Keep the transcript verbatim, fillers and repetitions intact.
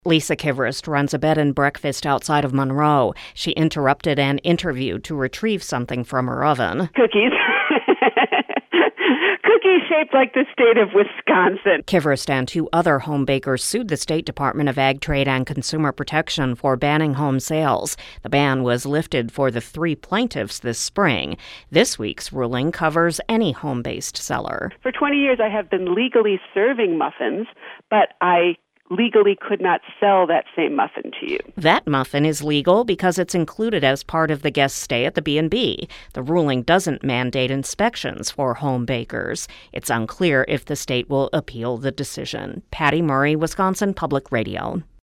Lisa Kivrist runs a bed and breakfast outside of Monroe. She interrupted an interview to retrieve something from her oven. Cookies. Cookies shaped like the state of Wisconsin. Kivrist and two other home bakers sued the State Department of Ag Trade and Consumer Protection for banning home sales. The ban was lifted for the three plaintiffs this spring. This week's ruling covers any home-based seller. For twenty years, I have been legally serving muffins, but I legally could not sell that same muffin to you. That muffin is legal because it's included as part of the guest stay at the B and B. The ruling doesn't mandate inspections for home bakers. It's unclear if the state will appeal the decision. Patty Murray, Wisconsin Public Radio.